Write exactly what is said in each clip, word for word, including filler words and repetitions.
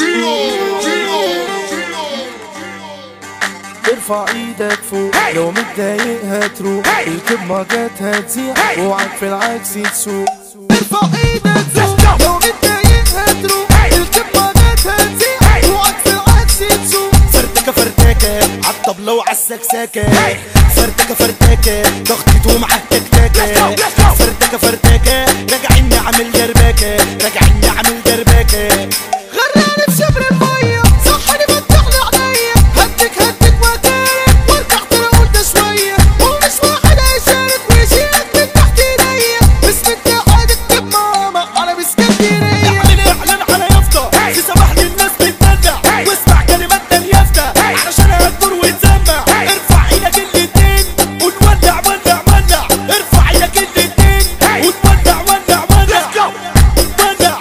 ارفع ايدك فوق لو متضايق هتروح الكلمة جت هتزيع اوعك في العكس تسوق. ارفع ايدك فوق لو متضايق هتروح الكلمة جت هتزيع اوعك في العكس تسوق. فرتكة فرتكة عالطبلة وعالسكسكة، فرتكة فرتكة ضغطته مع التكتكة، فرتكة فرتكة راجعين نعمل دربكة، راجعين نعمل دربكة. غرقاني في شبر المية صحني فتحلي عليا، هدك هدك واتارك وارجع ترى قلت شوية، ومش واحد هيشارك ويشيلك من تحت ايديا، باسم اتحاد اكتب ماما انا باسكندرية. اعمل اعلان على يافطة في صباح للناس بتدلع، واسمع كلماتنا اليافطة علشان هتدور وتسمع. ارفع ايدك الاتنين ونولع ولع ولع، ارفع ايدك الاتنين ونولع ولع ولع ولع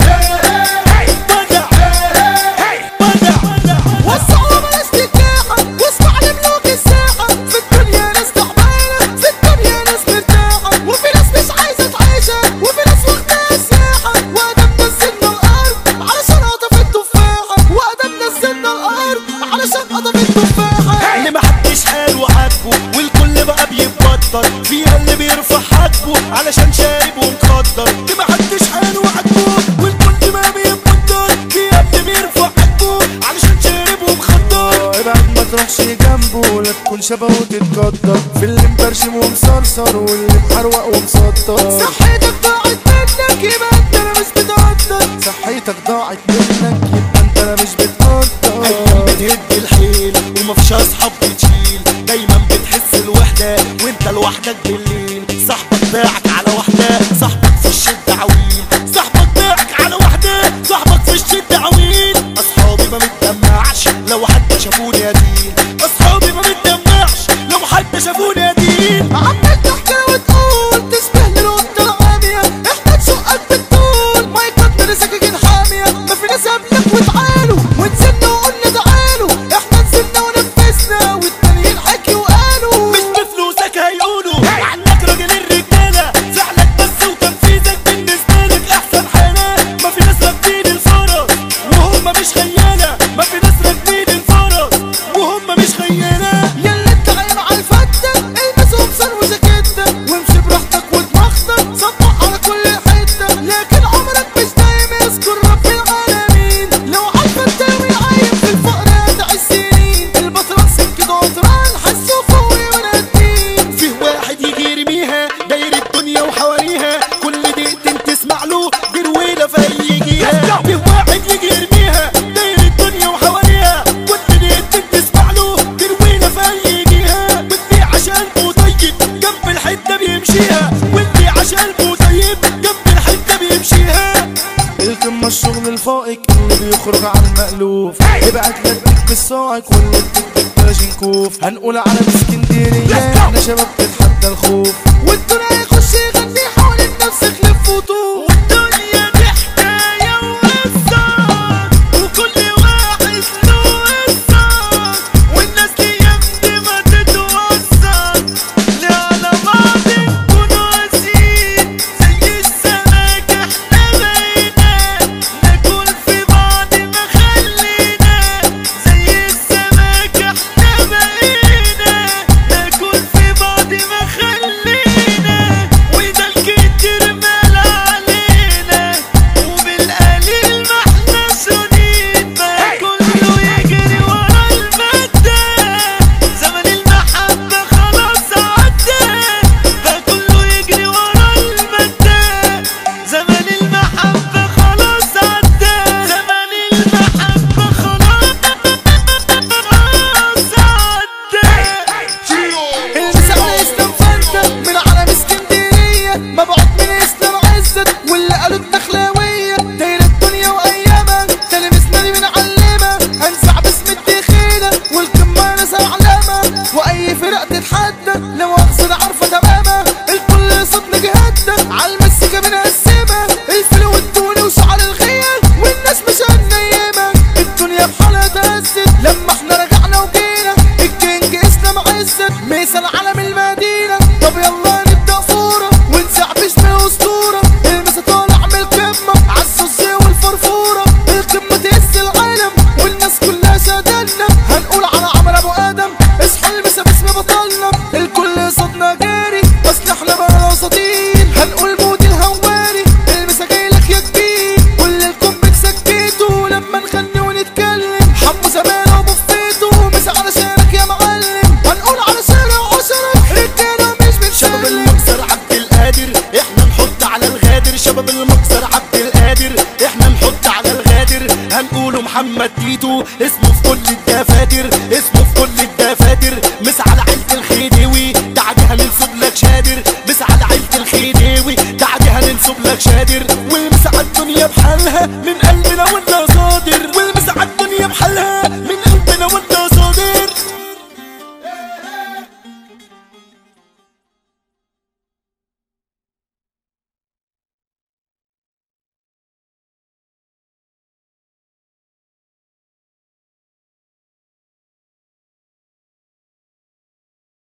ولع. وسعوا بلاش تتلاحى واسمع لملوك الساحة، في الدنيا ناس تعبانة في الدنيا ناس مرتاحة، وفي ناس مش عايزة تعيشها وفي ناس واخداها سياحة، وادم نزلنا الارض علشان قطف التفاحة، وادم نزلنا الارض علشان قطف التفاحة. اللي محدش قال وعاتبه والكل بقى بيتبطل، فيها اللي بيرفع حاجبه علشان شارب ومخدر. اللي محدش قال وعاتبه والكل بقى بيتبطل، فيها اللي بيرفع حاجبه علشان شارب ومخدر. ابعد ما تروحش جنبه لا تكون شبهه وتتقدر، في اللي مبرشم ومصرصر واللي محروق ومسطر. صحتك ضاعت منك يبقى انت لا مش بتقدر، صحتك ضاعت منك يبقى انت لا مش بتقدر. ايام بتهد الحيل ومفيش اصحاب بتشيل، دايما بتحس الوحدة وانت لوحدك بالليل. صاحبك باعك على واحدة، صاحبك في الشدة عويل، صاحبك باعك على واحدة، صاحبك في الشدة عويل. اصحابي ما متدمعش لو حد شافوني ادين، اصحابي ما متدمعش لو حد شافوني ادين. عمال تحكي وتقول تشبه للقطة العامية، احنا تشقك بالطول مايكات من سكاكين حامية، ما في ناس قبلك وتعالوا ونزلنا وقلنا تعالوا، احنا نزلنا ونفذنا والتانيين حكي وقالوا. مش بفلوسك هيقولوا عنك راجل الرجالة، فعلك بس وتنفيذك بالنسبة لك احسن حالة. ما في ناس راكبين الفرس وهم مش خيالة، ما في ناس راكبين الفرس وهم مش خيالة. ياللي انت عايم عالفتة البس قمصان وجاكيتة وامشي براحتك واتمخطر، صبح على كل حتة، لكن عمرك مش دايم اذكر رب العالمين. لو عارفة التاوي عايم في الفقر هتعيش سنين، البطران سكة عطران حسوا فوقي ونادين. فيه واحد يجي يرميها داير الدنيا وحواليها، كل دقيقتين تسمع له جرويلة فيجيها. فيه واحد يجي يرميها داير الدنيا وحواليها، كل دقيقتين تسمع له جرويلة فيجيها. واللي عشان طيب جنب الحتة بيمشيها، واللي عشان طيب جنب الحتة بيمشيها. القمة الشغل الفائق اللي بيخرج عن المألوف، ابعت لك بالصاعق واللي بتكتب كلاشينكوف. هنقول على اسكندرية احنا شباب تتحدى الخوف، والدنيا يخش يغني حوالين نفسك لف وطوف. والدنيا دي حكاية وقصة وكل واحد له قصة، والناس دي يمدي ما تتوصل، لا على بعض نكونوا قاسيين زي السمك احنا بقينا، ناكل في بعض ما خلينا زي السمك احنا بقينا، ناكل في بعض ما خلينا. محمد تيتو، اسمه في كل الدفاتر، اسمه في كل الدفاتر. مس على عيلة الخديوي تعديها ننسب لك شادر، مس على عيلة الخديوي تعديها ننسب لك شادر. والمس على الدنيا بحالها من قلبنا والناس